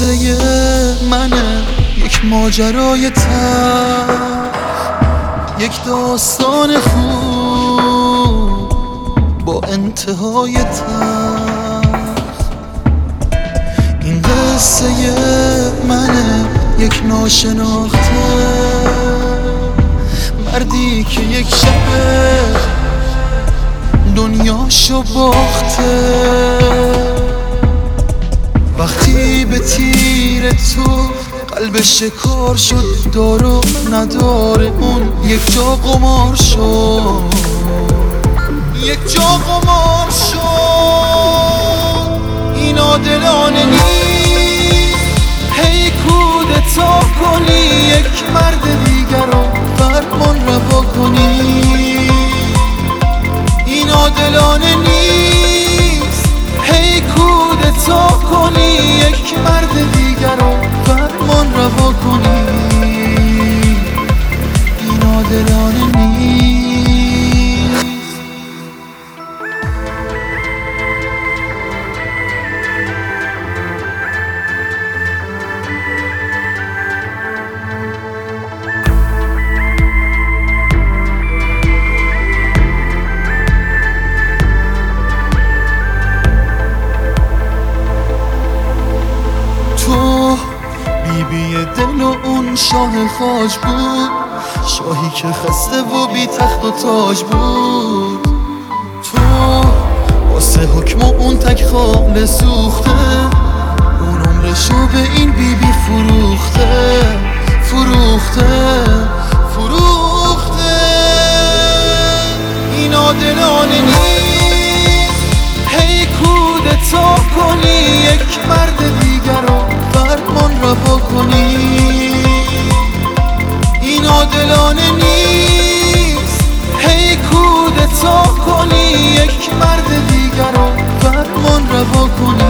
قصه منه، یک ماجرای تلخ، یک داستان خوب با انتهای تلخ. این قصه منه، یک ناشناخته، مردی که یک شب دنیاشو باخته. وقتی به تیر تو قلب شکار شد، دارو نداره اون یک جا قمار شد، یک جا قمار شد. این عادلانه نیست هی کودتا کنی، یک مرد دیگر رو فرمان روا کنی. این عادلانه نیست هی کودتا کنی، یک مرد دیگر رو فرمان روا کنی. این عادلانه نیست. بیبی دل و اون شاه خاج بود، شاهی که خسته و بی تخت و تاج بود. تو واسه حکم و اون تک خاله سوخته، اون عمرشو به این بیبی فروخته، فروخته، فروخته. این عادلانه نیست هی کودتا کنی، یک مرد دیگر رو فرمان روا کنی. این عادلانه نیست هی کودتا کنی، یک مرد دیگر رو فرمان روا کنی.